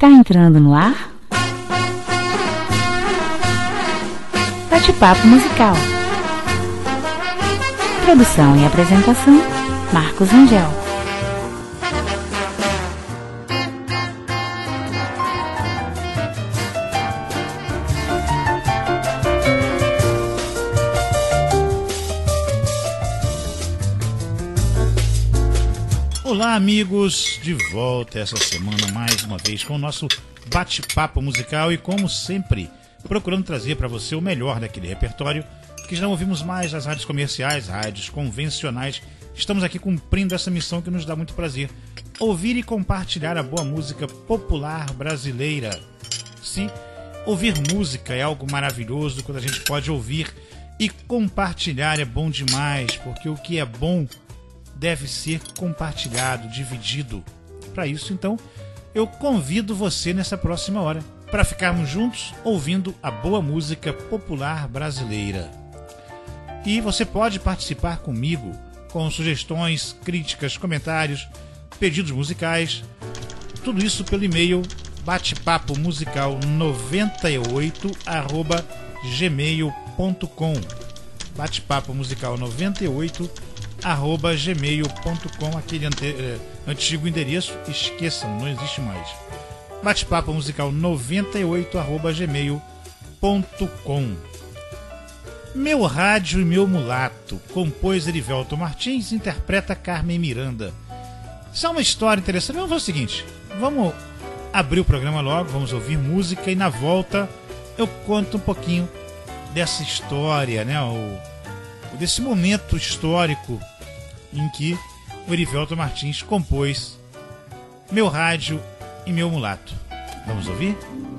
Está entrando no ar Bate-Papo Musical. Produção e apresentação, Marcos Angel. Olá, amigos, de volta essa semana mais uma vez com o nosso bate-papo musical e, como sempre, procurando trazer para você o melhor daquele repertório que já não ouvimos mais nas rádios comerciais, rádios convencionais. Estamos aqui cumprindo essa missão que nos dá muito prazer: ouvir e compartilhar a boa música popular brasileira. Sim, ouvir música é algo maravilhoso. Quando a gente pode ouvir e compartilhar é bom demais, porque o que é bom deve ser compartilhado, dividido. Para isso, então, eu convido você nessa próxima hora para ficarmos juntos ouvindo a boa música popular brasileira. E você pode participar comigo com sugestões, críticas, comentários, pedidos musicais, tudo isso pelo e-mail batepapomusical98@gmail.com batepapomusical98@gmail.com, aquele antigo endereço, esqueçam, não existe mais. batepapomusical98@gmail.com. Meu Rádio e Meu Mulato, compôs Erivelto Martins, interpreta Carmen Miranda. Isso é uma história interessante. Vamos fazer o seguinte, vamos abrir o programa logo, vamos ouvir música e na volta eu conto um pouquinho dessa história, né? Desse momento histórico em que o Erivelto Martins compôs Meu Rádio e Meu Mulato. Vamos ouvir?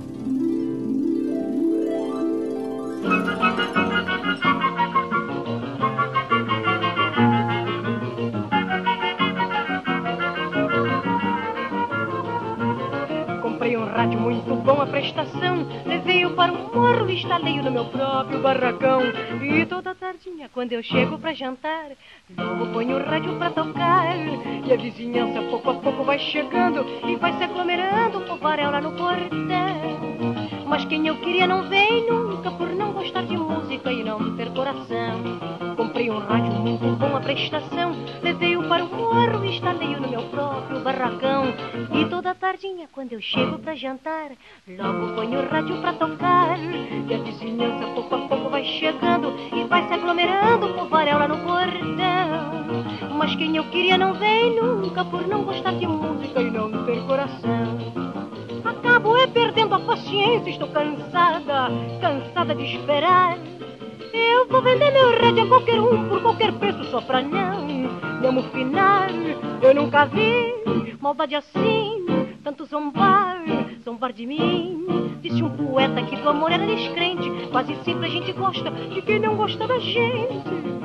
Comprei um rádio muito bom, a prestação. Levei-o para um morro e instalei-o no meu próprio barracão. E toda tardinha, quando eu chego pra jantar, logo ponho o rádio pra tocar. E a vizinhança pouco a pouco vai chegando e vai se aglomerando, o povaréu lá no portão. Mas quem eu queria não vem nunca, por não gostar de música e não ter coração. Comprei um rádio muito bom, a prestação. Levei-o para o morro e instalei-o no meu próprio barracão. E toda tardinha, quando eu chego pra jantar, logo ponho o rádio pra tocar. E a vizinhança pouco a pouco vai chegando e vai se aglomerando, o povaréu lá no portão. Mas quem eu queria não vem nunca, por não gostar de música e não ter coração. Acabo perdendo a paciência, estou cansada de esperar. Eu vou vender meu rádio a qualquer um, por qualquer preço, só pra não me amofinar. Eu nunca vi maldade assim, tanto zombar de mim. Disse um poeta que do amor era descrente, quase sempre a gente gosta de quem não gosta da gente.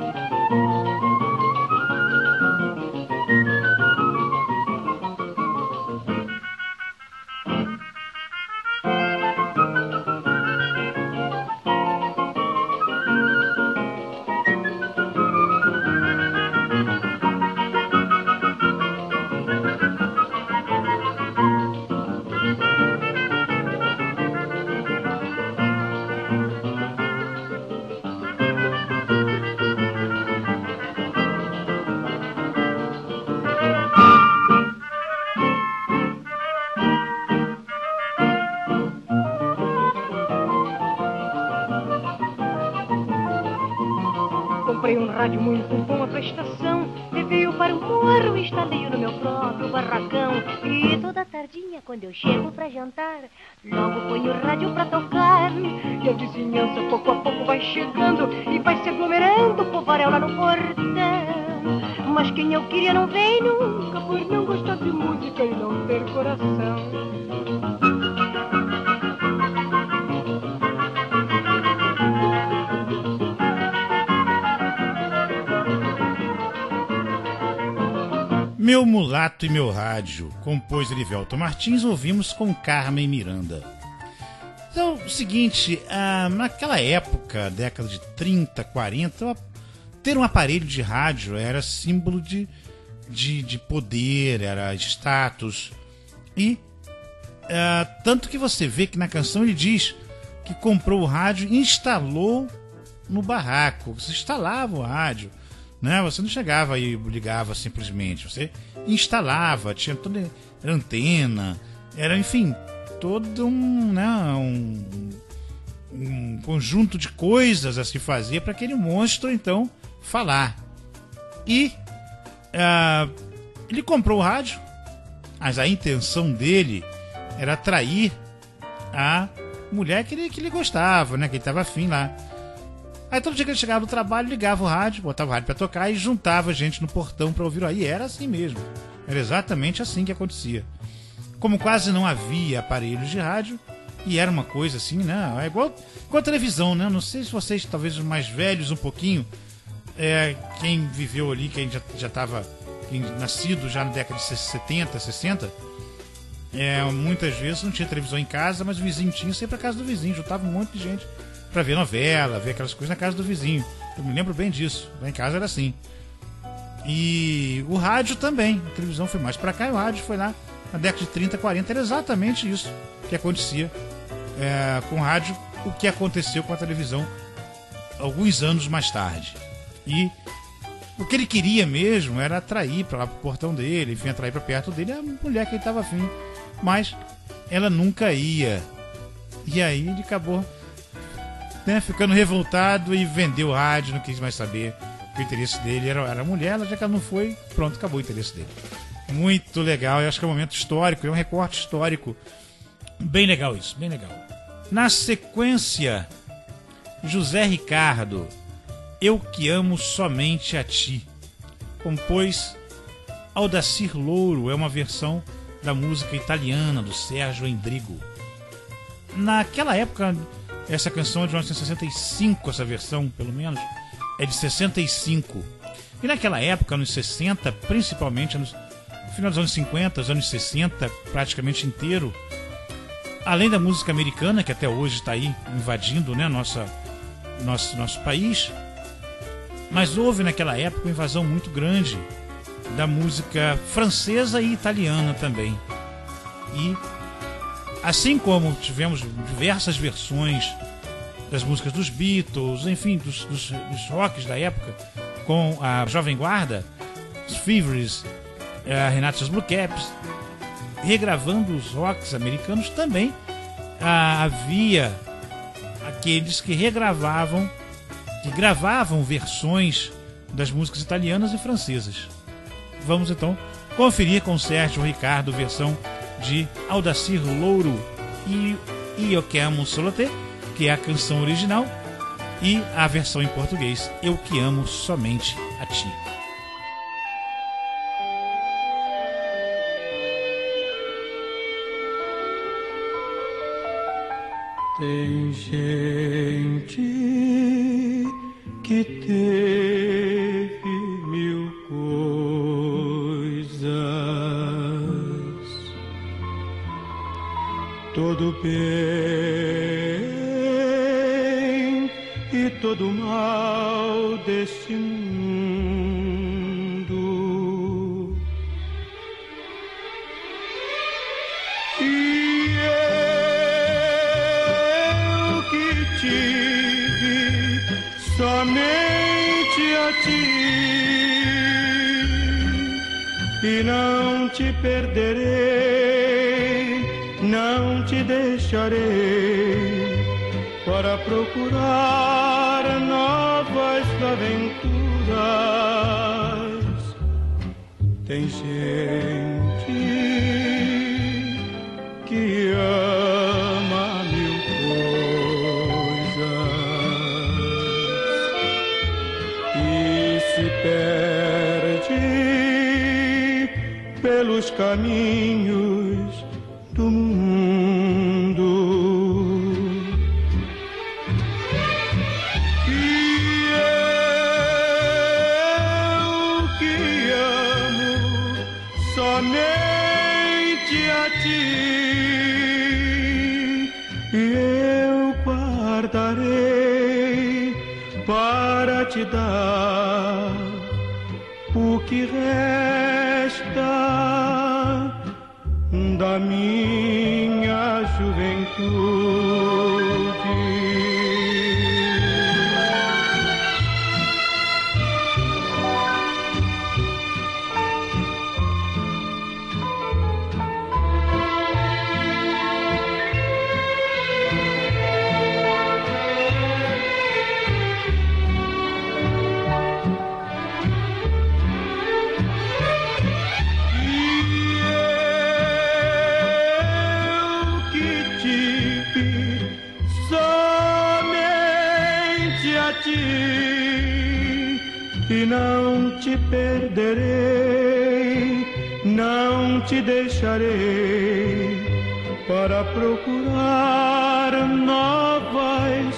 Comprei um rádio muito bom, a prestação. Levei-o para o morro e instalei-o no meu próprio barracão. E toda tardinha, quando eu chego pra jantar, logo ponho o rádio pra tocar. E a vizinhança pouco a pouco vai chegando e vai se aglomerando, o povaréu lá no portão. Mas quem eu queria não vem nunca, por não gostar de música e não ter coração. Meu Mulato e Meu Rádio, compôs Erivelto Martins, ouvimos com Carmen Miranda. Então, o seguinte, naquela época, década de 30, 40, ter um aparelho de rádio era símbolo de poder, era status. E Tanto que você vê que na canção ele diz que comprou o rádio e instalou no barraco. Você instalava o rádio, né? Você não chegava e ligava simplesmente. Você instalava, tinha toda antena, era, enfim, todo um conjunto de coisas a se fazer para aquele monstro, então, falar. E ele comprou o rádio, mas a intenção dele era atrair a mulher que ele gostava, né? Que ele estava afim lá. Aí todo dia que ele chegava do trabalho, ligava o rádio, botava o rádio para tocar e juntava gente no portão para ouvir. Aí era assim mesmo. Era exatamente assim que acontecia. Como quase não havia aparelhos de rádio, e era uma coisa assim, né? É igual a televisão, né? Não sei se vocês, talvez os mais velhos um pouquinho, quem viveu ali, quem já estava nascido já na década de 70, 60, muitas vezes não tinha televisão em casa, mas o vizinho tinha, sempre a casa do vizinho, juntava um monte de gente para ver novela, ver aquelas coisas na casa do vizinho. Eu me lembro bem disso, lá em casa era assim. E o rádio também, a televisão foi mais para cá e o rádio foi lá na década de 30, 40, era exatamente isso que acontecia com o rádio, o que aconteceu com a televisão alguns anos mais tarde. E o que ele queria mesmo era atrair para lá pro portão dele, enfim, atrair para perto dele a mulher que ele estava afim, mas ela nunca ia. E aí ele acabou, né, ficando revoltado e vendeu o rádio, não quis mais saber, que o interesse dele era a mulher, já que ela não foi, pronto, acabou o interesse dele. Muito legal, eu acho que é um momento histórico, é um recorte histórico bem legal isso, bem legal. Na sequência, José Ricardo, Eu Que Amo Somente a Ti, compôs Aldacir Louro, é uma versão da música italiana do Sérgio Endrigo. Naquela época, essa canção é de 1965, essa versão, pelo menos, é de 65. E naquela época, anos 60, principalmente no final dos anos 50, os anos 60, praticamente inteiro, além da música americana, que até hoje está aí invadindo, né, nosso país, mas houve naquela época uma invasão muito grande da música francesa e italiana também. E assim como tivemos diversas versões das músicas dos Beatles, enfim, dos rocks da época, com a Jovem Guarda, os Fevers, a Renato Blue Caps, regravando os rocks americanos, também havia aqueles que gravavam versões das músicas italianas e francesas. Vamos então conferir com Sérgio Ricardo versão de Aldacir Louro e Eu Que Amo Solo Te, que é a canção original, e a versão em português, Eu Que Amo Somente a Ti. Tem gente que teve mil coisas, todo bem e todo mal deste mundo. E eu que tive somente a ti e não te perderei, não te deixarei para procurar novas aventuras. Tem gente que ama mil coisas e se perde pelos caminhos do mundo. E eu que amo somente a ti, eu guardarei para te dar o que resta da minha E não te perderei, não te deixarei para procurar novas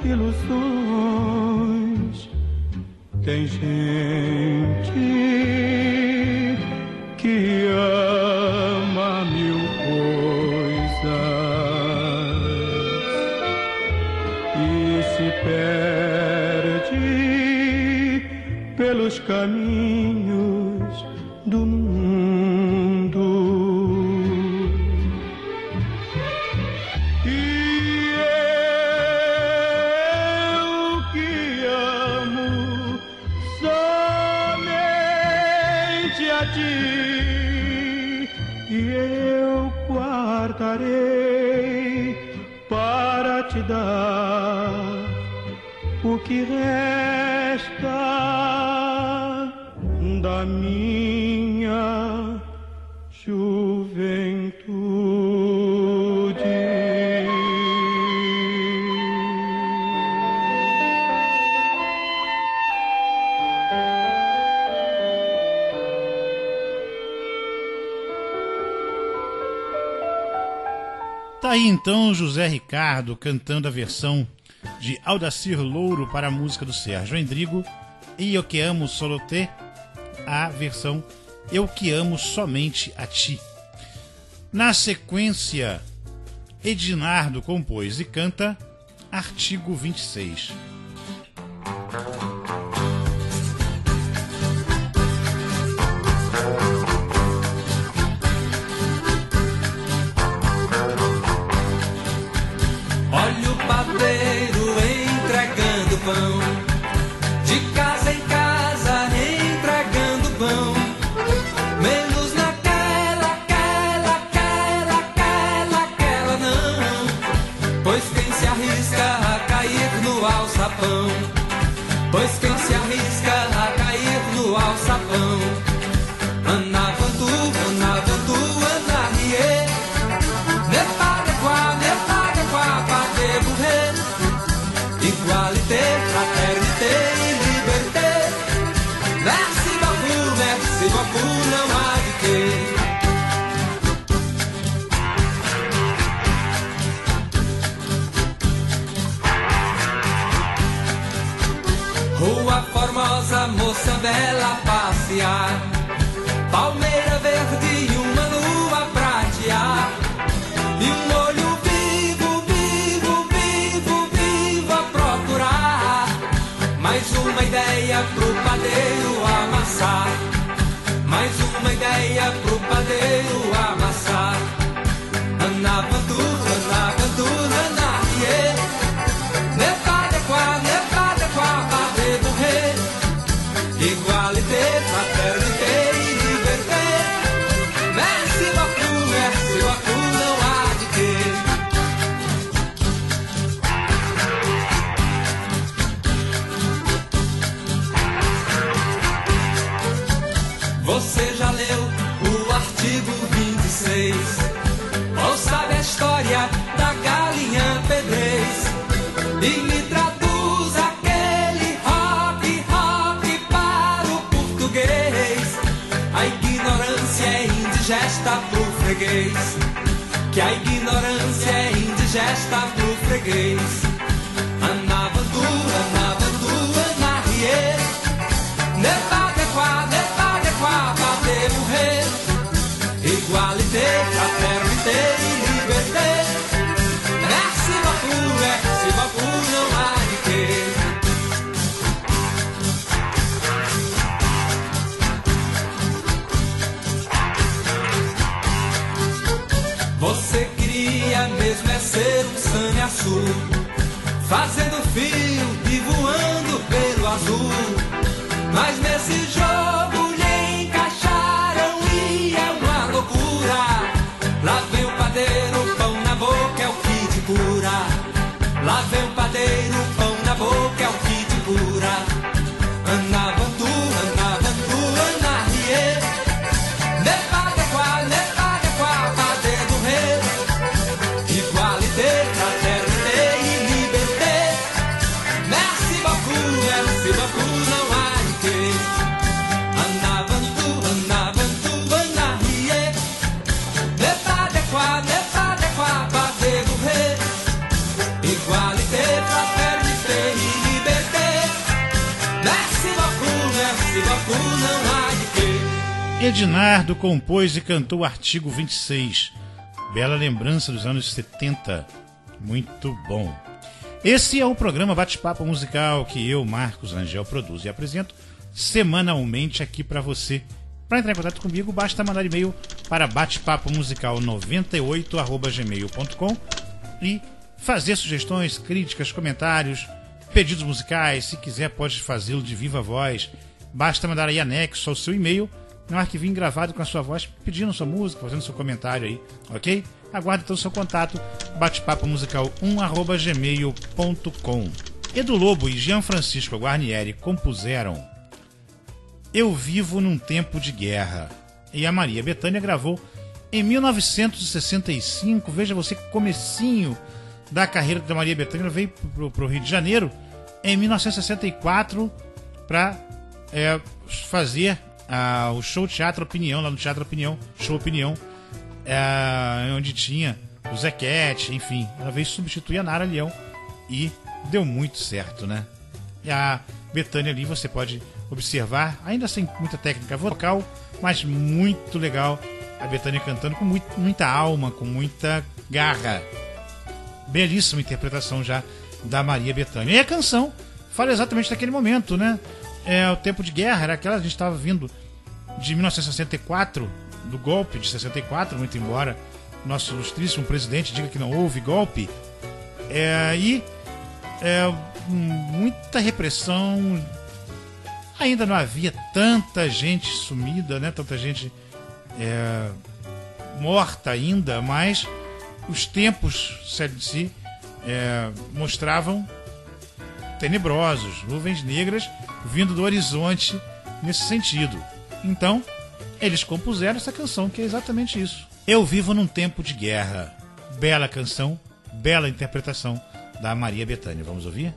ilusões. Tem gente que ama mil coisas e se perde pelos caminhos do mundo. E eu que amo somente a ti, e eu guardarei para te dar o que resta da minha juventude. Tá aí então José Ricardo cantando a versão de Aldacir Louro para a música do Sérgio Endrigo, e Eu Que Amo Solo Te, a versão Eu Que Amo Somente a Ti. Na sequência, Edinardo compôs e canta Artigo 26. Olha o padeiro entregando pão, de casa em casa entregando pão, menos naquela não, pois quem se arrisca a cair no alçapão, pois quem se arrisca a cair no alçapão, anavantu, anarie, nepadequá, padeiro rei, igualité, fraternité e liberté, merci beaucoup, não há de quê. Rua Formosa, moça bela passear, palmeira verde e uma lua pratear, e um olho vivo a procurar mais uma ideia pro padeiro amassar, mais uma ideia pro padeiro amassar. Anavantu, anarie, nepadequá, padeiro rei, igualité, fraternité e liberté, merci beaucoup, não há de quê. Você já leu o artigo 26? Ou sabe a história da galinha pedrez? E me traduz aquele rock para o português. A ignorância é indigesta pro freguês, que a ignorância é indigesta pro freguês. Anavantu, anarie, nepadequá, padeiro rei, igualité, fraternité e liberté, merci beaucoup, não há de quê. Você queria mesmo é ser sul, fazendo fio e voando pelo azul. Mas nesse jogo lhe encaixaram e é uma loucura. Lá vem o padeiro, pão na boca é o que te cura. Lá vem o padeiro, pão na boca é o que te cura. Ana Bantu, Ana Rie, ne pas de quoi, padeiro do rei. Igualité, fraternité e liberté. Merci beaucoup, não há de quê. Ana Bantu, Ana Rie, ne pas de quoi, padeiro do rei. Igualité, fraternité e liberté. Merci beaucoup, não há de quê. Ednardo compôs e cantou o artigo 26. Bela lembrança dos anos 70. Muito bom. Esse é o programa Bate-Papo Musical que eu, Marcos Rangel, produzo e apresento semanalmente aqui para você. Para entrar em contato comigo, basta mandar e-mail para batepapomusical98@gmail.com e fazer sugestões, críticas, comentários, pedidos musicais. Se quiser, pode fazê-lo de viva voz. Basta mandar aí anexo ao seu e-mail um arquivinho gravado com a sua voz, pedindo sua música, fazendo seu comentário aí, ok? Aguardo então o seu contato, batepapomusical1@gmail.com. Edu Lobo e Jean Francisco Guarnieri compuseram Eu Vivo Num Tempo de Guerra, e a Maria Bethânia gravou em 1965. Veja você que comecinho da carreira da Maria Bethânia, veio para o Rio de Janeiro em 1964 para fazer o show Teatro Opinião, lá no Teatro Opinião, Show Opinião, onde tinha o Zequete, enfim. Ela veio substituir a Nara Leão e deu muito certo, né? E a Bethânia ali você pode observar, ainda sem muita técnica vocal, mas muito legal. A Bethânia cantando com muita alma, com muita garra. Belíssima interpretação já da Maria Bethânia. E a canção fala exatamente daquele momento, né? O tempo de guerra, era aquela, a gente estava vindo de 1964, do golpe de 64, muito embora nosso ilustríssimo presidente diga que não houve golpe, muita repressão, ainda não havia tanta gente sumida, né? Tanta gente morta ainda, mas os tempos se mostravam tenebrosos, nuvens negras vindo do horizonte nesse sentido. Então, eles compuseram essa canção, que é exatamente isso. Eu Vivo Num Tempo de Guerra. Bela canção, bela interpretação da Maria Bethânia. Vamos ouvir?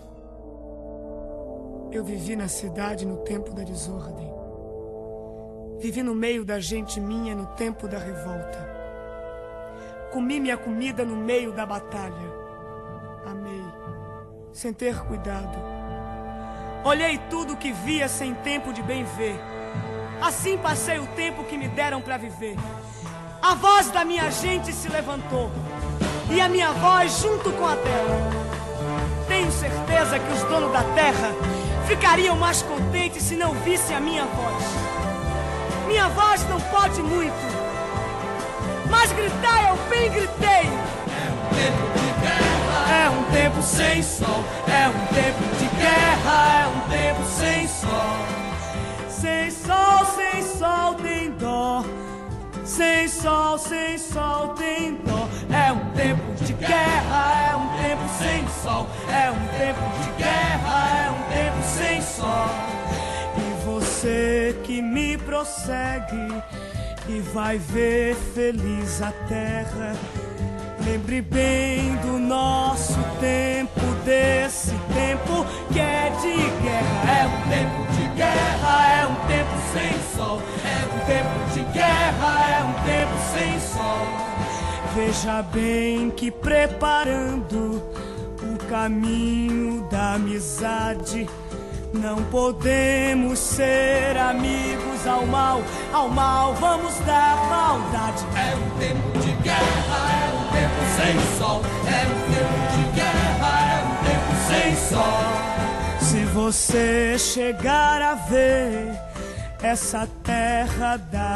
Eu vivi na cidade no tempo da desordem. Vivi no meio da gente minha no tempo da revolta. Comi minha comida no meio da batalha. Amei, sem ter cuidado. Olhei tudo que via sem tempo de bem ver. Assim passei o tempo que me deram pra viver. A voz da minha gente se levantou, e a minha voz junto com a dela. Tenho certeza que os donos da terra ficariam mais contentes se não vissem a minha voz. Minha voz não pode muito, mas gritar eu bem gritei. É um tempo de guerra, É um tempo sem sol, é um tempo de guerra, é um tempo sem sol. Sem sol, sem sol tem dó. Sem sol tem dó. É um tempo de guerra, é um tempo sem sol. É um tempo de guerra, é um tempo sem sol. E você que me prossegue e vai ver feliz a terra, lembre bem do nosso tempo, desse tempo que é de guerra. É um tempo de guerra, é um tempo sem sol. É um tempo de guerra, é um tempo sem sol. Veja bem que preparando o caminho da amizade, não podemos ser amigos ao mal vamos dar maldade. é um tempo de guerra, é um tempo sem sol. É um tempo de guerra, é um tempo sem sol. Se você chegar a ver essa terra da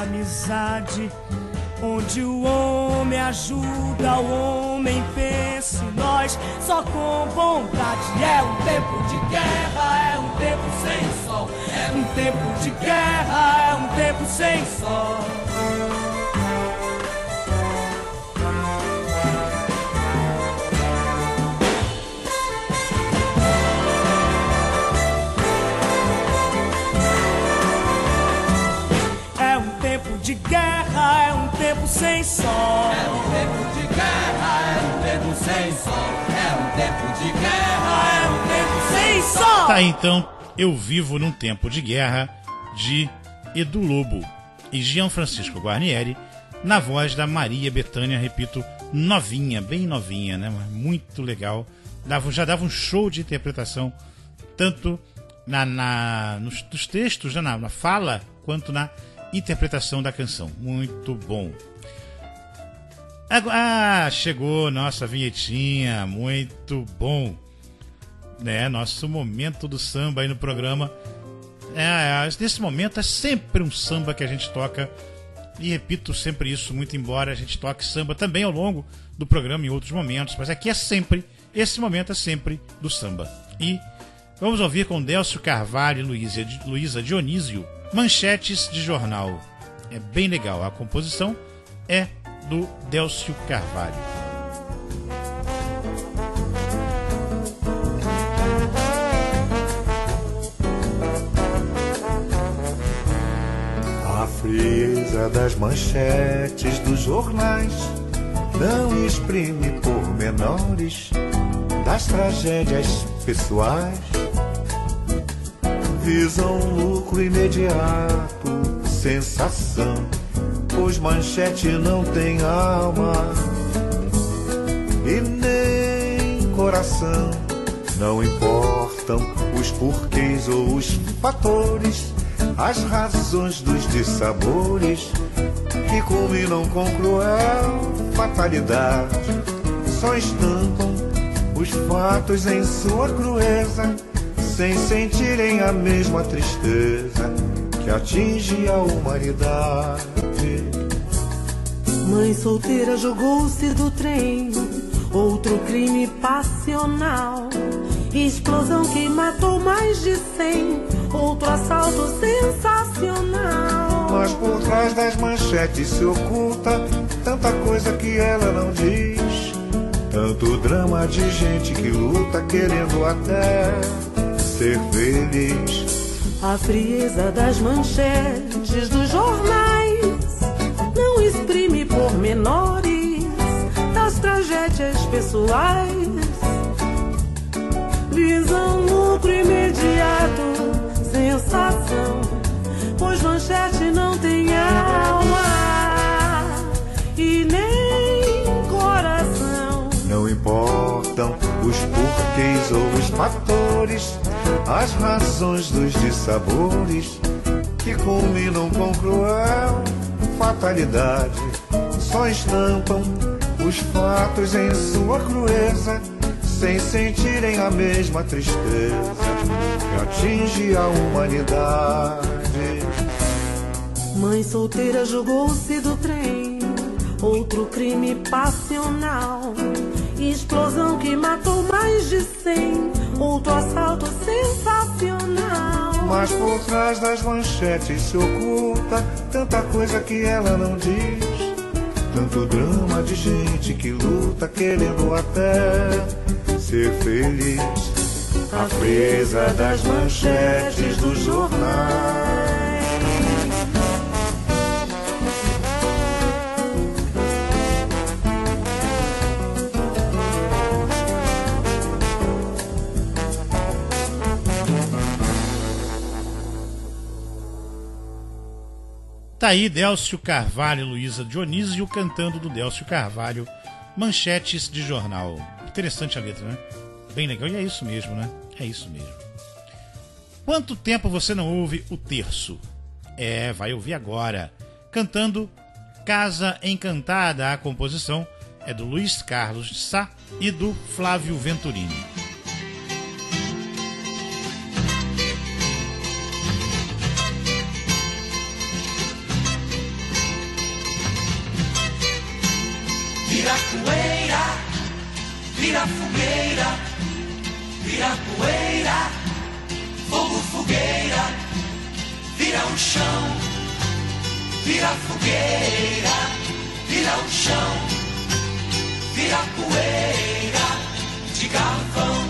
amizade, onde o homem ajuda o homem, pense nós paz, só com bondade. É um tempo de guerra, é um tempo sem sol. É um tempo de guerra, é um tempo sem sol. De guerra, é um tempo sem sol. É um tempo de guerra, é um tempo sem sol. É um tempo de guerra, é um tempo sem sol. Tá, então, Eu Vivo num Tempo de Guerra, de Edu Lobo e Jean Francisco Guarnieri, na voz da Maria Bethânia, repito, novinha, bem novinha, né? Muito legal. Já dava um show de interpretação, tanto nos textos, na fala, quanto na interpretação da canção. Muito bom. Chegou nossa vinhetinha, muito bom, né? Nosso momento do samba aí no programa. Nesse momento é sempre um samba que a gente toca, e repito sempre isso, muito embora a gente toque samba também ao longo do programa em outros momentos, mas aqui esse momento é sempre do samba. E vamos ouvir com Délcio Carvalho e Luísa Dionísio, Manchetes de Jornal. É bem legal, a composição é do Délcio Carvalho. A frieza das manchetes dos jornais não exprime pormenores das tragédias pessoais. Visam lucro imediato, sensação, pois manchete não tem alma e nem coração. Não importam os porquês ou os fatores, as razões dos dissabores que culminam com cruel fatalidade. Só estampam os fatos em sua crueza, sem sentirem a mesma tristeza que atinge a humanidade. Mãe solteira jogou-se do trem, outro crime passional. Explosão que matou mais de 100, outro assalto sensacional. Mas por trás das manchetes se oculta tanta coisa que ela não diz. Tanto drama de gente que luta querendo até ser feliz. A frieza das manchetes dos jornais não exprime pormenores das tragédias pessoais. Visam lucro imediato, sensação, pois manchete não tem alma e nem coração. Não importam os porquês ou os fatores, as razões dos dissabores que culminam com cruel fatalidade. Só estampam os fatos em sua crueza, sem sentirem a mesma tristeza que atinge a humanidade. Mãe solteira jogou-se do trem, outro crime passional. Explosão que matou mais de 100, outro assalto sensacional. Mas por trás das manchetes se oculta tanta coisa que ela não diz. Tanto drama de gente que luta querendo até ser feliz. A frieza das manchetes dos jornais. Tá aí Délcio Carvalho e Luísa Dionísio cantando do Délcio Carvalho, Manchetes de Jornal. Interessante a letra, né? Bem legal. E é isso mesmo, né? É isso mesmo. Quanto tempo você não ouve o Terço? Vai ouvir agora. Cantando Casa Encantada. A composição é do Luiz Carlos de Sá e do Flávio Venturini. Vira vira fogueira, vira poeira, fogo, fogueira, vira o chão, vira fogueira, vira o chão, vira poeira, de carvão,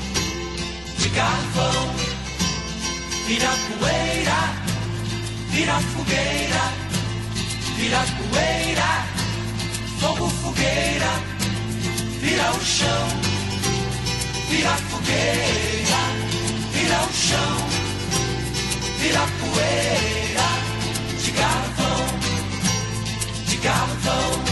vira poeira, vira fogueira, vira poeira, fogo, fogueira, vira o chão, vira fogueira, vira o chão, vira poeira, de carvão, de carvão.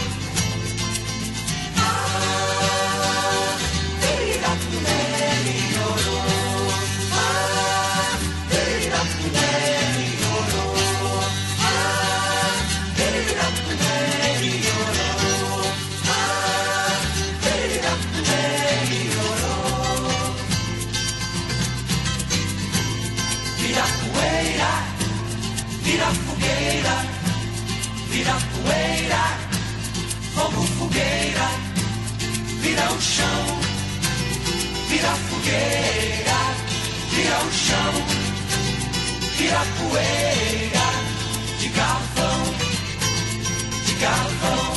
Vira fogueira, vira poeira, fogo, fogueira, vira o chão, vira fogueira, vira o chão, vira poeira, de carvão, de carvão.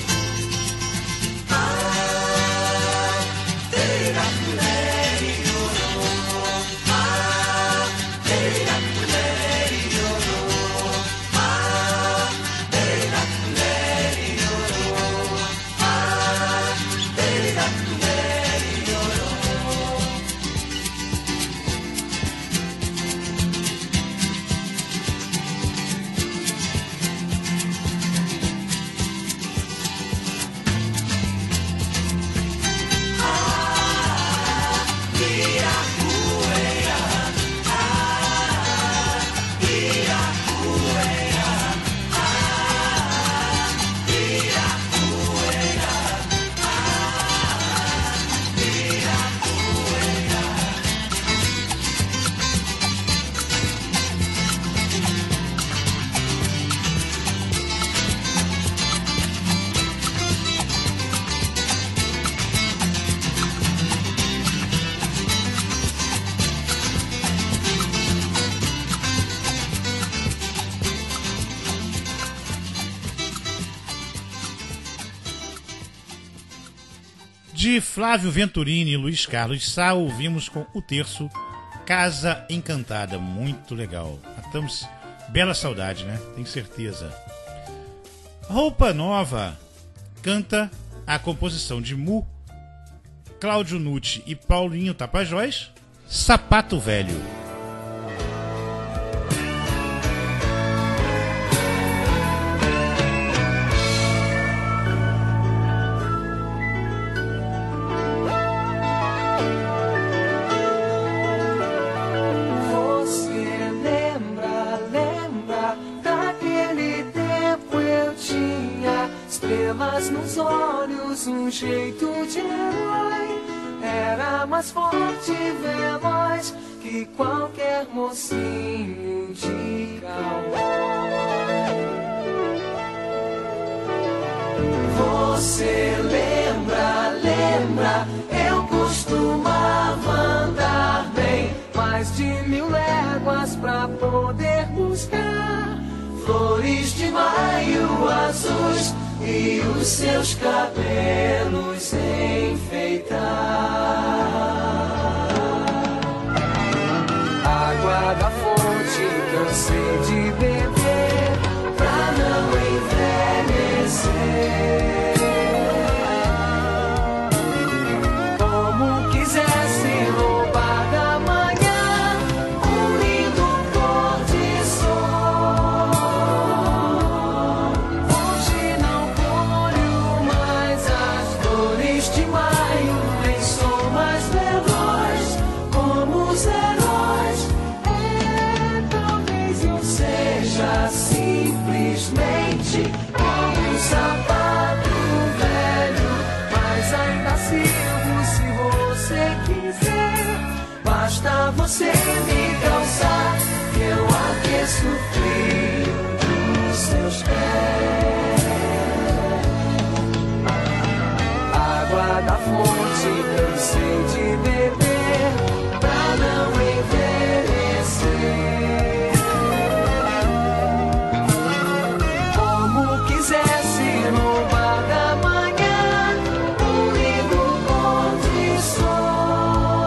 De Flávio Venturini e Luiz Carlos Sá, ouvimos com o terço Casa Encantada. Muito legal. Matamos bela saudade, né? Tenho certeza. Roupa Nova canta a composição de Mu, Cláudio Nucci e Paulinho Tapajós, Sapato Velho. Nos olhos, um jeito de herói, era mais forte e veloz que qualquer mocinho de cowboy. Você lembra, eu costumava andar bem mais de 1000 léguas pra poder buscar flores de maio azuis e os seus cabelos enfeitar. Água da fonte cansei de beber pra não envelhecer. Como quisesse roubar da manhã um lindo pôr de sol. Hoje não colho mais as flores de maio, nem sou mais veloz como os heróis. Talvez eu seja simplesmente como um sapato velho, mas ainda sirvo se você quiser. Basta você me calçar que eu aqueço o frio dos seus pés. Água da da fonte cansei de beber pra não envelhecer. Como quisesse no bar da manhã, um lindo pôr de sol,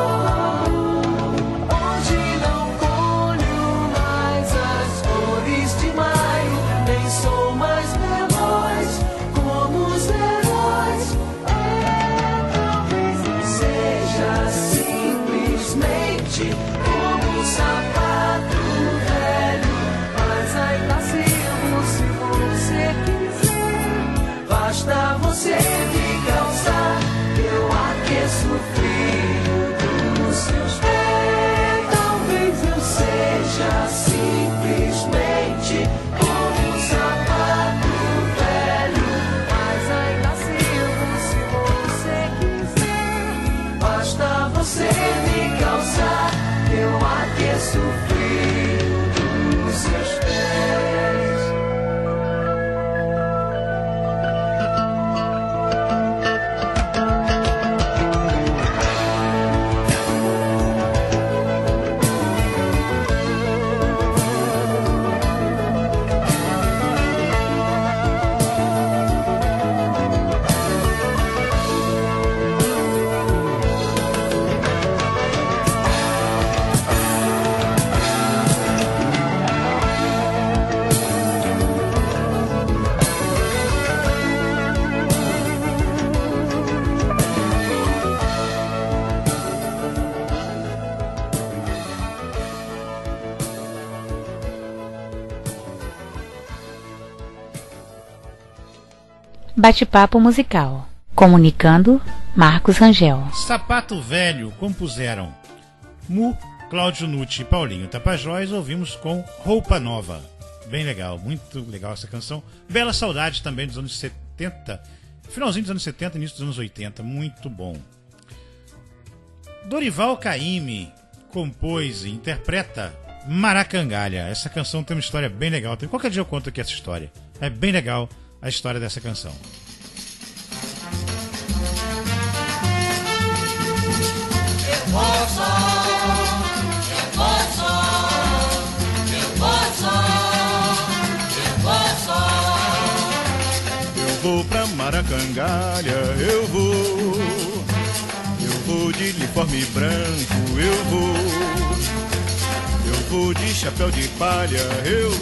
onde não colho mais as flores de maio, nem sou mais veloz como os heróis. Talvez não seja simplesmente como um sapato velho, mas ainda sirvo se você quiser. Basta você me calçar, eu aqueço o frio dos seus pés. Talvez eu seja simplesmente como um sapato velho, mas ainda sirvo se você quiser. Basta você me calçar, eu aqueço o frio dos seus pés. Bate-papo musical. Comunicando, Marcos Rangel. Sapato Velho compuseram Mu, Cláudio Nucci e Paulinho Tapajós. Ouvimos com Roupa Nova. Bem legal, muito legal essa canção. Bela Saudade também dos anos 70, finalzinho dos anos 70, início dos anos 80, muito bom. Dorival Caymmi compôs e interpreta Maracangalha. Essa canção tem uma história bem legal. Qualquer dia eu conto aqui essa história. É bem legal a história dessa canção. Eu vou pra Maracangalha, eu vou de uniforme branco, eu vou de chapéu de palha, eu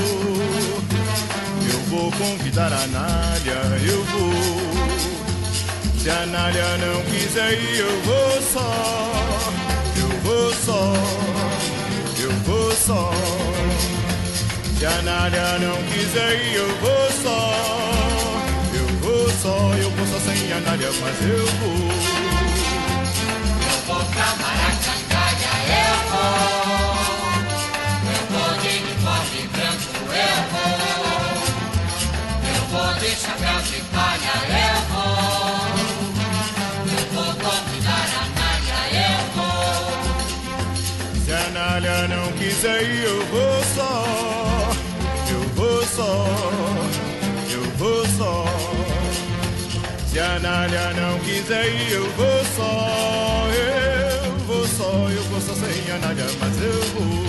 vou convidar a Nália, eu vou. Se a Nália não quiser ir, eu vou só, eu vou só, eu vou só. Se a Nália não quiser ir, eu vou só, eu vou só, eu vou só sem a Nália, mas eu vou. Eu vou pra Maracangalha, eu vou de uniforme branco, eu vou de chapéu de palha, eu vou convidar a Nália, eu vou. Se a Nália não quiser ir, eu vou só, eu vou só, eu vou só. Se a Nália não quiser ir, eu vou só, eu vou só, eu vou só sem a Nália, mas eu vou.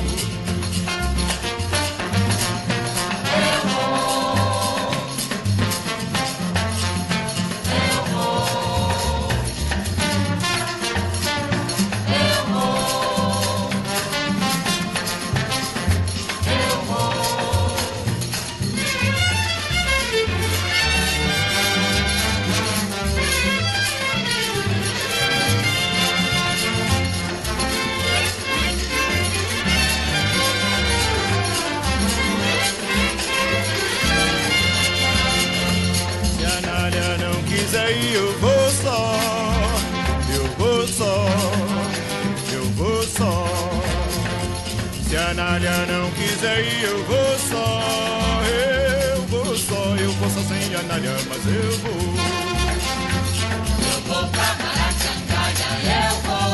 Eu vou só, eu vou só, eu vou só. Se a Nália não quiser ir, eu vou só, eu vou só, eu vou só sem a Nália, mas eu vou. Eu vou pra Maracangalha, eu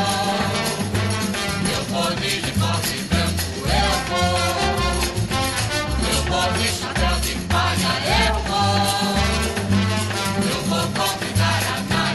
vou de uniforme branco, eu vou de chapéu de palha, eu vou convidar a Nália.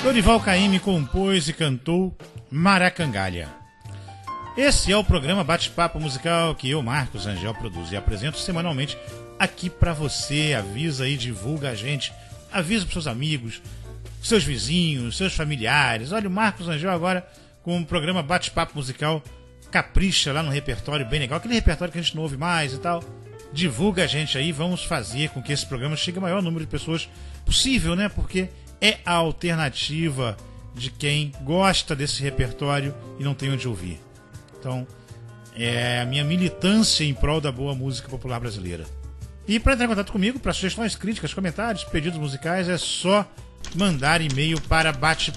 Dorival Caymmi compôs e cantou Maracangalha. Esse é o programa Bate-Papo Musical que eu, Marcos Rangel, produzo e apresento semanalmente aqui pra você. Avisa aí, divulga a gente, avisa pros seus amigos, seus vizinhos, seus familiares. Olha, o Marcos Rangel agora com o programa Bate-Papo Musical, capricha lá no repertório bem legal, aquele repertório que a gente não ouve mais e tal. Divulga a gente aí, vamos fazer com que esse programa chegue ao maior número de pessoas possível, né? Porque é a alternativa de quem gosta desse repertório e não tem onde ouvir. Então, é a minha militância em prol da boa música popular brasileira. E para entrar em contato comigo, para sugestões, críticas, comentários, pedidos musicais, é só mandar e-mail para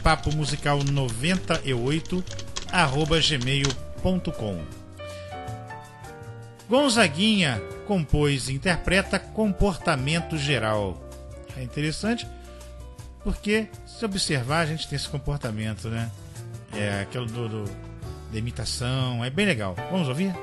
batepapomusical98@gmail.com. Gonzaguinha compôs e interpreta Comportamento Geral. É interessante porque, se observar, a gente tem esse comportamento, né? É aquele da imitação, é bem legal. Vamos ouvir?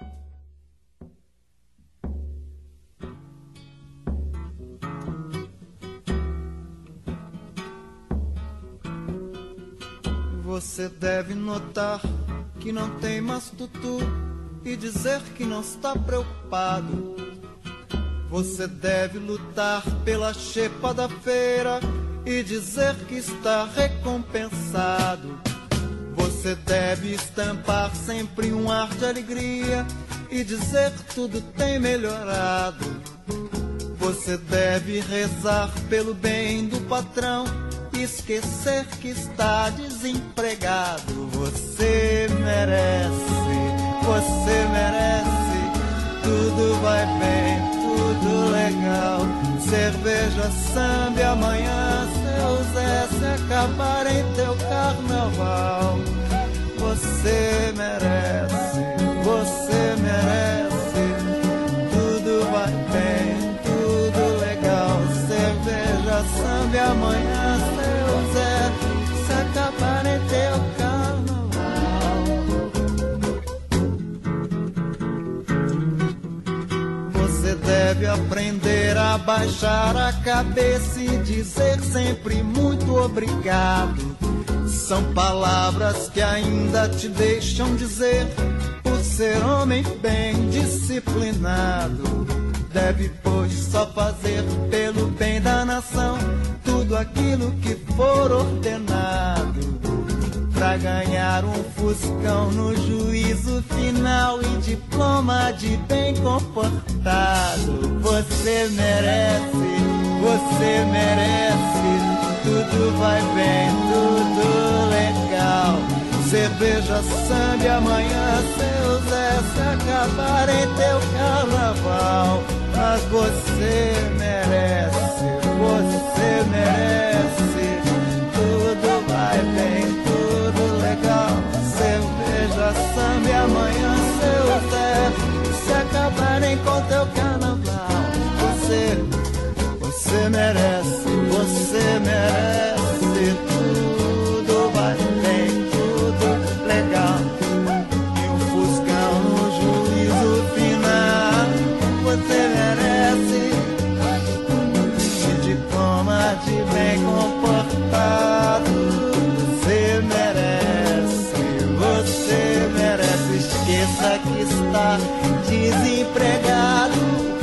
Você deve notar que não tem mais tutu e dizer que não está preocupado. Você deve lutar pela xepa da feira e dizer que está recompensado. Você deve estampar sempre um ar de alegria e dizer que tudo tem melhorado. Você deve rezar pelo bem do patrão e esquecer que está desempregado. Você merece, tudo vai bem, tudo legal. Cerveja, samba e amanhã seu Zé se acabar em teu carnaval. Você merece, tudo vai bem, tudo legal. Cerveja, samba e amanhã seu Zé se acabar em teu carnaval. Você deve aprender a baixar a cabeça e dizer sempre muito obrigado. São palavras que ainda te deixam dizer, por ser homem bem disciplinado. Deve, pois, só fazer pelo bem da nação tudo aquilo que for ordenado, pra ganhar um fuscão no juízo final e diploma de bem comportado. Você merece, tudo vai bem, tudo legal. Cerveja, samba e amanhã seu Zé se acabar em teu carnaval. Mas você merece, tudo vai bem, tudo legal. Cerveja, samba e amanhã seu Zé se acabarem com teu carnaval. Você merece, tudo vai bem, tudo legal. E um fuscão no juízo final. Você merece de diploma de bem comportado. Você merece, esqueça que está desempregado.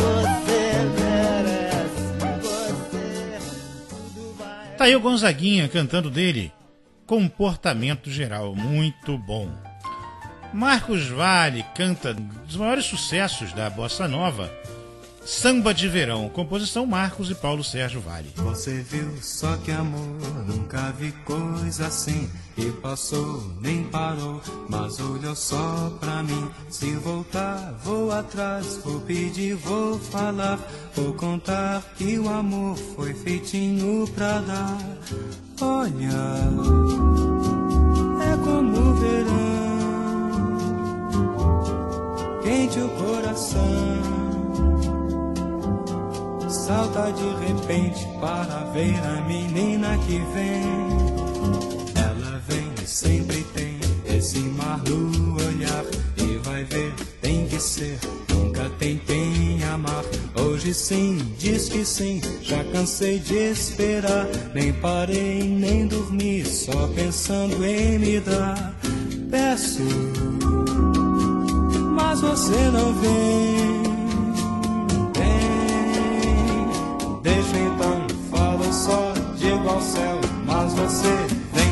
Tá aí o Gonzaguinha cantando dele Comportamento Geral, muito bom. Marcos Valle canta um dos maiores sucessos da Bossa Nova, Samba de Verão, composição Marcos e Paulo Sérgio Valle. Você viu só que amor, nunca vi coisa assim. E passou, nem parou, mas olhou só pra mim. Se voltar, vou atrás, vou pedir, vou falar, vou contar que o amor foi feitinho pra dar. Olha, é como o verão, quente o coração. Salta de repente para ver a menina que vem. Ela vem e sempre tem esse mar no olhar. E vai ver, tem que ser um nunca tentei amar. Hoje sim, diz que sim, já cansei de esperar. Nem parei, nem dormi, só pensando em me dar. Peço, mas você não vem. Deixa então, falo só, digo ao céu, mas você vem.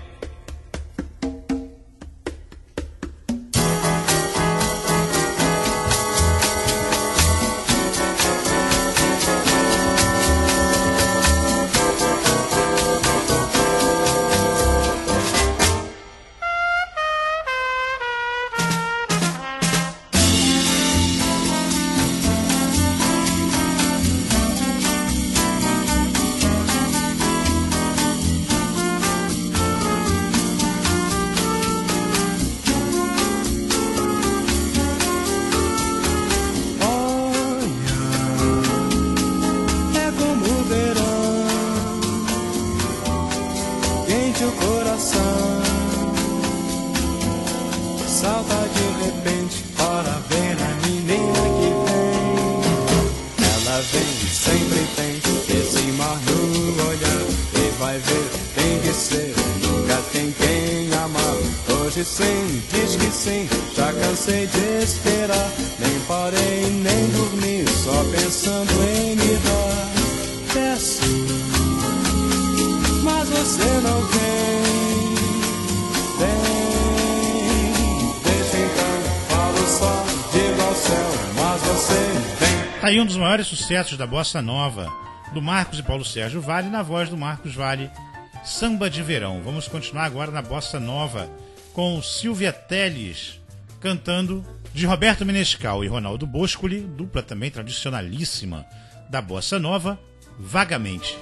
Aí um dos maiores sucessos da Bossa Nova, do Marcos e Paulo Sérgio Vale, na voz do Marcos Vale, Samba de Verão. Vamos continuar agora na Bossa Nova, com Silvia Telles, cantando de Roberto Menescal e Ronaldo Boscoli, dupla também tradicionalíssima da Bossa Nova, Vagamente.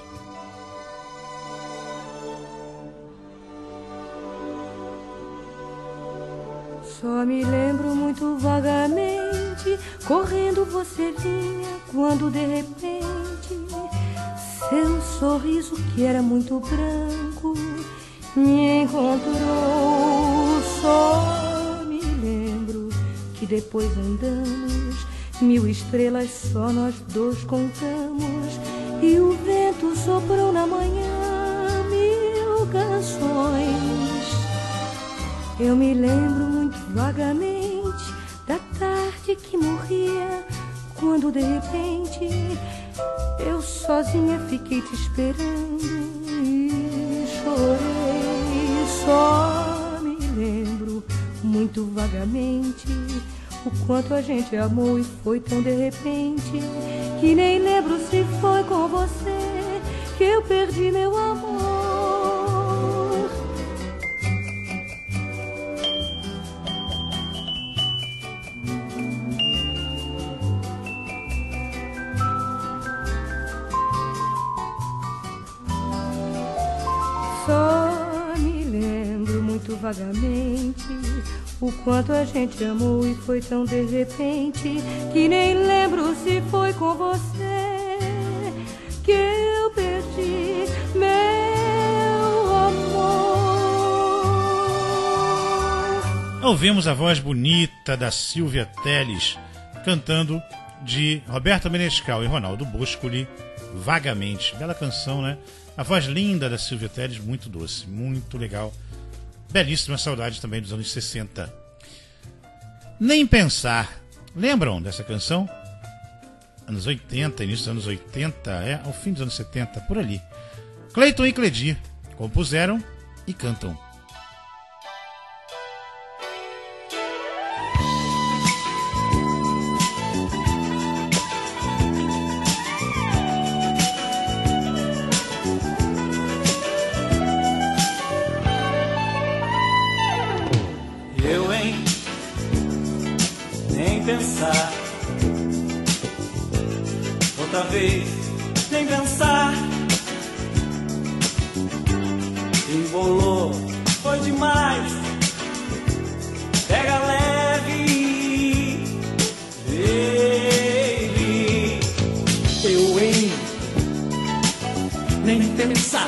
Só me lembro muito vagamente, correndo você vinha, quando de repente seu sorriso, que era muito branco, me encontrou. Só me lembro que depois andamos, 1000 estrelas só nós dois contamos, e o vento soprou na manhã 1000 canções. Eu me lembro muito vagamente da tarde que morria, quando de repente eu sozinha fiquei te esperando e chorei. Só me lembro muito vagamente o quanto a gente amou e foi tão de repente, que nem lembro se foi com você que eu perdi meu amor. Só me lembro muito vagamente o quanto a gente amou e foi tão de repente, que nem lembro se foi com você que eu perdi meu amor. Ouvimos a voz bonita da Silvia Telles cantando de Roberto Menescal e Ronaldo Boscoli, Vagamente. Bela canção, né? A voz linda da Silvia Telles, muito doce, muito legal. Belíssima, saudade também dos anos 60. Nem Pensar. Lembram dessa canção? Anos 80, início dos anos 80, ao fim dos anos 70, por ali. Cleiton e Cledir compuseram e cantam. Pensar outra vez, nem pensar. Embolou, foi demais. Pega leve, baby. Eu nem pensar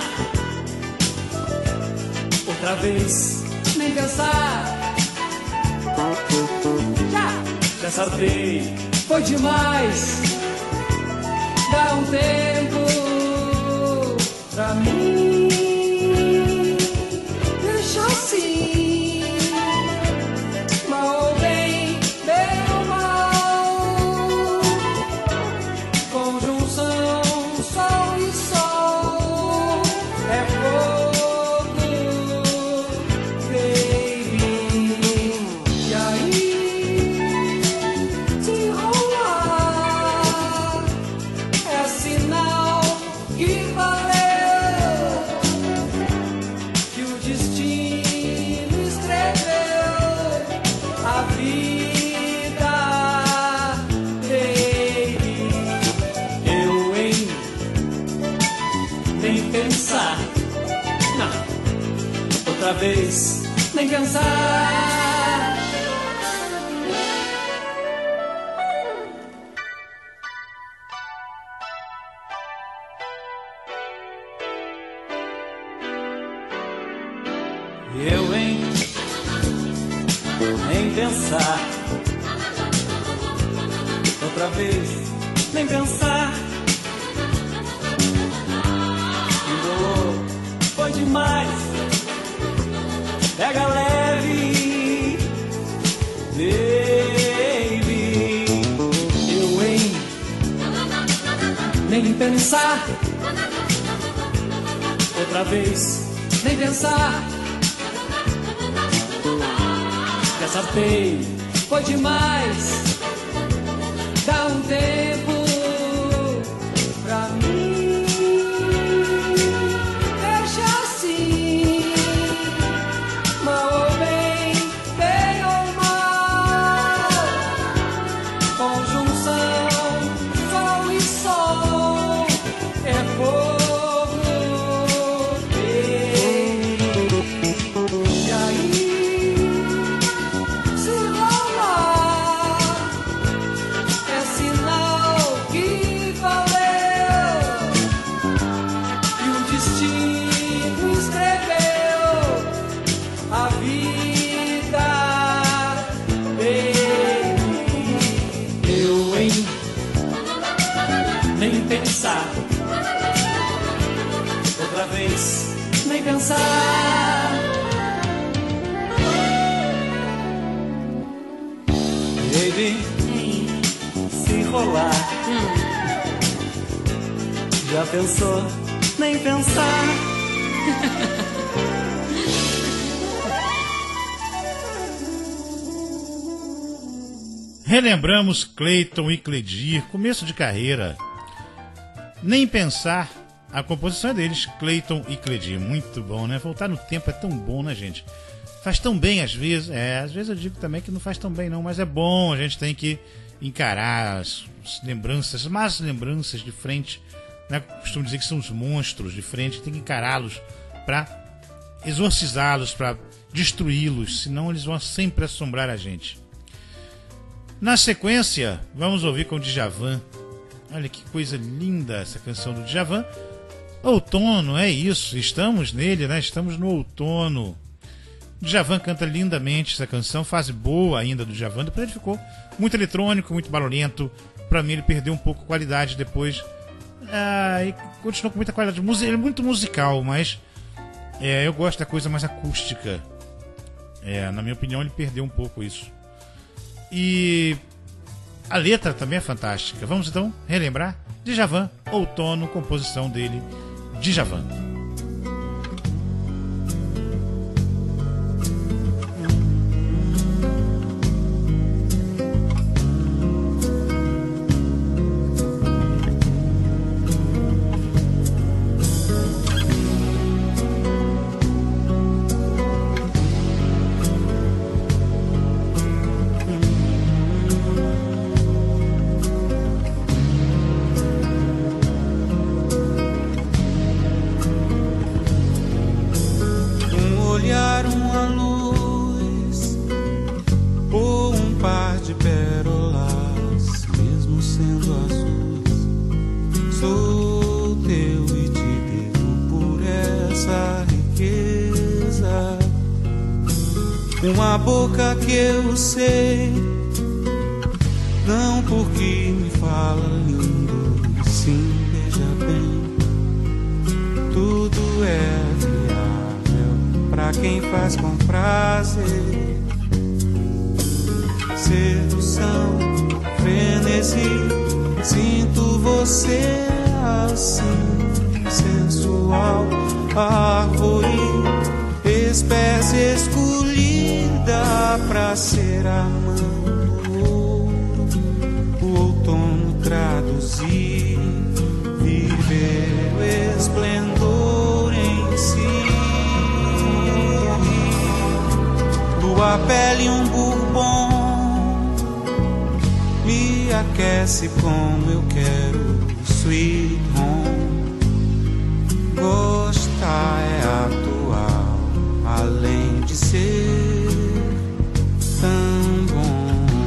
outra vez, nem pensar. Já sabei foi demais. Dá um tempo pra mim. Deixa assim, mal ou bem, bem ou mal. Conjunção, sol e sol é fogo, baby. E aí, se rolar, é sinal que valeu, que o destino escreveu a vida, baby. Eu, hein, nem pensar, não, outra vez, nem pensar. Eu, hein, nem pensar, outra vez, nem pensar. O dolor foi demais, pega leve, baby. Eu, hein, nem pensar, outra vez, nem pensar. Desartei, foi demais. Dá um tempo pra mim. Deixa assim, mal ou bem, bem ou mal. Conjunção, sol e sol é fogo, baby. E aí, pensar, outra vez, nem pensar. Baby, se rolar, já pensou, nem pensar. Relembramos Cleiton e Cledir, começo de carreira. Nem pensar, a composição é deles, Cleiton e Cledir. Muito bom, né? Voltar no tempo é tão bom, né, gente? Faz tão bem às vezes. Às vezes eu digo também que não faz tão bem não, mas é bom, a gente tem que encarar as lembranças, más lembranças de frente, né? Costumo dizer que são os monstros de frente, tem que encará-los para exorcizá-los, para destruí-los, senão eles vão sempre assombrar a gente. Na sequência, vamos ouvir com o Djavan. Olha que coisa linda essa canção do Djavan. Outono, é isso, estamos nele, né? Estamos no outono. O Djavan canta lindamente essa canção, fase boa ainda do Djavan. Depois ele ficou muito eletrônico, muito barulhento. Pra mim ele perdeu um pouco a qualidade depois. E continuou com muita qualidade. Ele é muito musical, mas eu gosto da coisa mais acústica. Na minha opinião ele perdeu um pouco isso. E a letra também é fantástica. Vamos então relembrar Djavan, Outono, composição dele, Djavan. Uma boca que eu sei Não porque me fala lindo, sim, veja bem. Tudo é viável pra quem faz com prazer. Sedução, frenesi, sinto você assim, sensual, árvore, espécie escolhida pra ser a mão do ouro. O outono traduzir, viver o esplendor em si. Tua pele um bourbon me aquece como eu quero, sweet home. Gostar é atual, além de ser tão bom.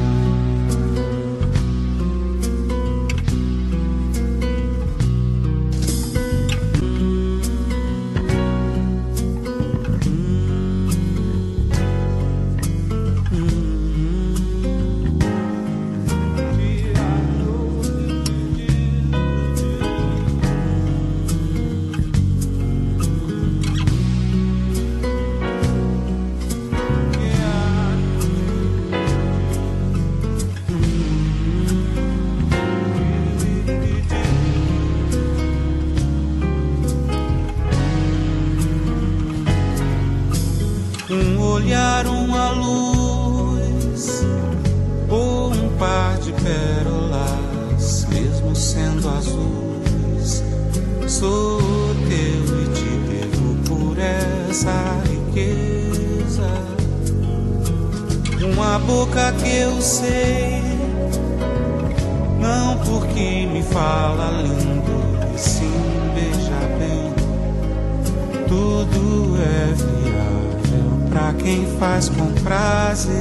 Olhar uma luz ou um par de pérolas, mesmo sendo azuis, sou teu e te devo por essa riqueza. Uma boca que eu sei, não porque me fala lindo, e sim, veja bem, tudo é viável pra quem faz com prazer.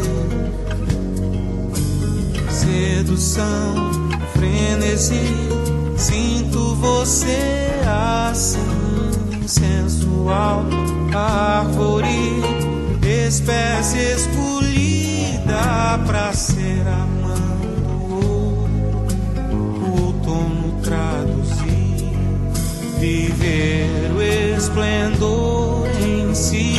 Sedução, frenesi, sinto você assim, sensual, árvore, espécie escolhida pra ser a mão do ouro. O outono traduzir, viver o esplendor em si.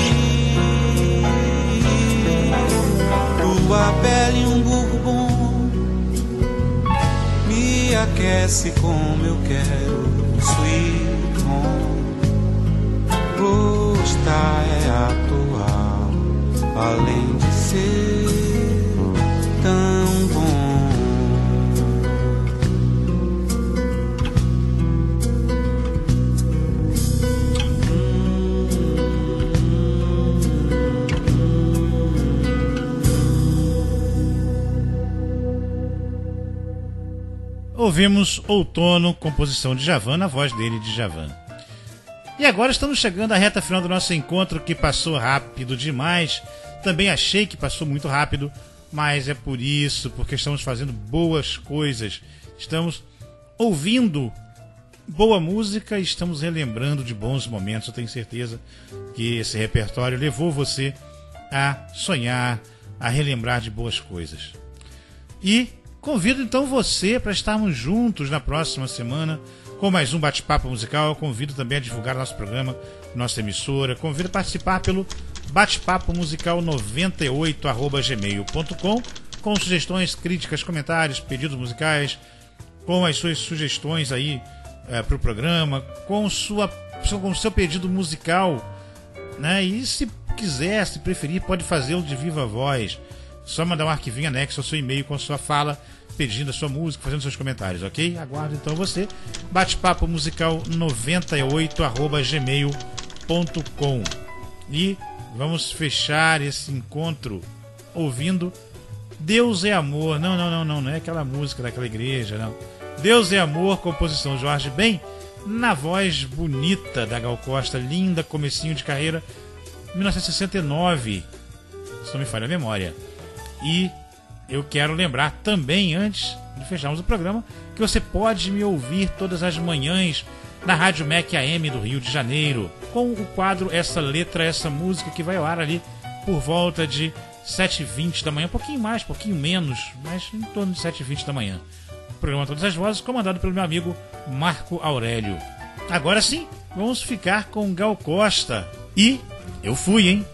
Tua pele um bourbon me aquece como eu quero, sweet home. Gostar é atual, além de ser tão bom. Ouvimos Outono, composição de Djavan, na voz dele, Djavan. E agora estamos chegando à reta final do nosso encontro, que passou rápido demais. Também achei que passou muito rápido, mas é por isso, porque estamos fazendo boas coisas. Estamos ouvindo boa música e estamos relembrando de bons momentos. Eu tenho certeza que esse repertório levou você a sonhar, a relembrar de boas coisas. E convido então você para estarmos juntos na próxima semana com mais um bate-papo musical. Eu convido também a divulgar nosso programa, nossa emissora. Convido a participar pelo bate-papo musical 98@gmail.com com sugestões, críticas, comentários, pedidos musicais, com as suas sugestões aí para o programa, com o seu pedido musical, né? E se quiser, se preferir, pode fazê-lo de viva voz. Só mandar um arquivinho anexo ao seu e-mail com a sua fala, pedindo a sua música, fazendo seus comentários, ok? Aguardo então você. Bate-papo musical 98@gmail.com. E vamos fechar esse encontro ouvindo Deus é Amor. Não é aquela música daquela igreja, não. Deus é Amor, composição Jorge Ben, na voz bonita da Gal Costa, linda, comecinho de carreira, 1969, se não me falha a memória. E eu quero lembrar também, antes de fecharmos o programa, que você pode me ouvir todas as manhãs na Rádio MEC AM do Rio de Janeiro, com o quadro Essa Letra, Essa Música, que vai ao ar ali por volta de 7h20 da manhã, um pouquinho mais, um pouquinho menos, mas em torno de 7h20 da manhã. O programa Todas as Vozes, comandado pelo meu amigo Marco Aurélio. Agora sim, vamos ficar com Gal Costa e Eu Fui, hein?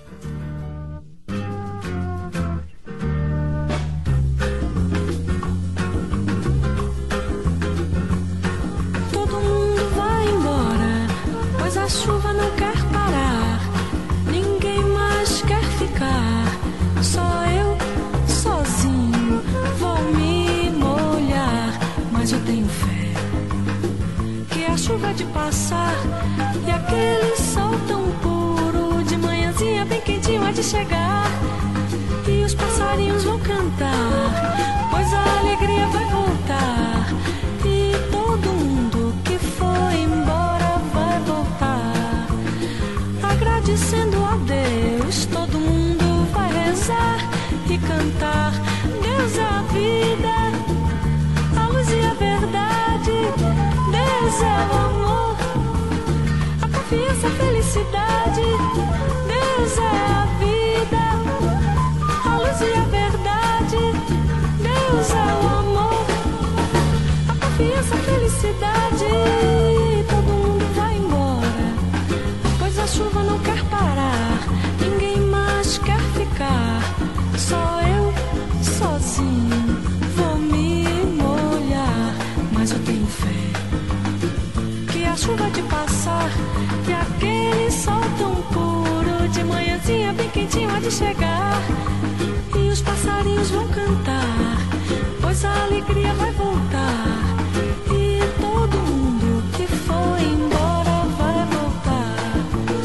Todo mundo vai embora, pois a chuva não quer parar. Ninguém mais quer ficar, só eu sozinho vou me molhar. Mas eu tenho fé que a chuva há de passar e aquele sol tão puro de manhãzinha bem quentinho há de chegar. E os passarinhos vão cantar, pois a alegria vai voltar. E todo mundo que foi embora vai voltar. Agradecendo a Deus, todo mundo vai rezar e cantar. Deus é a vida, a luz e a verdade. Deus é o amor, a confiança, a felicidade. Deus é a vida, a luz e a verdade. Deus é o amor, a confiança, a felicidade. Todo mundo vai embora, pois a chuva não quer parar. Ninguém mais quer ficar, só eu sozinho vou me molhar. Mas eu tenho fé que a chuva há de passar e aquele sol tão puro de manhãzinha bem quentinho há de chegar. E os passarinhos vão cantar, pois a alegria vai voltar. E todo mundo que foi embora vai voltar.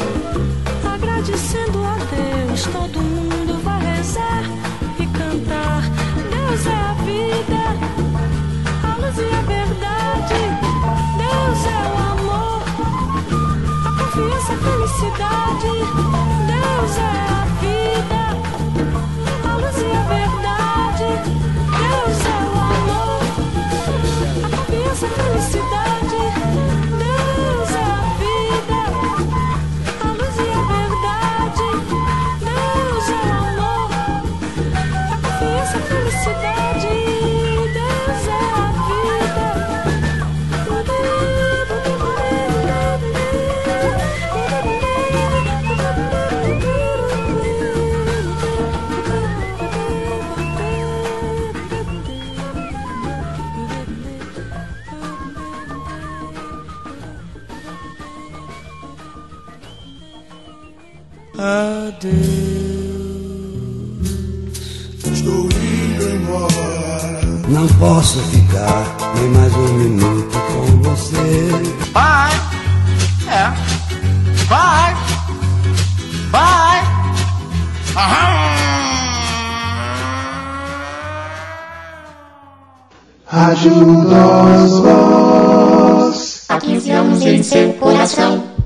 Agradecendo a Deus, todo mundo vai rezar e cantar. Deus é a vida, a luz e a verdade. Deus é o amor, a confiança, a felicidade. Deus é a vida, a luz e a verdade. Deus é o amor, a confiança, a felicidade. Deus é a vida, a luz e a verdade. Deus é o amor, a confiança, a felicidade. Deus é a vida. Adeus, Estou indo embora. não posso ficar nem mais um minuto com você. Vai, vai, vai. Rádio Nós Voz. Há 15 anos em seu coração.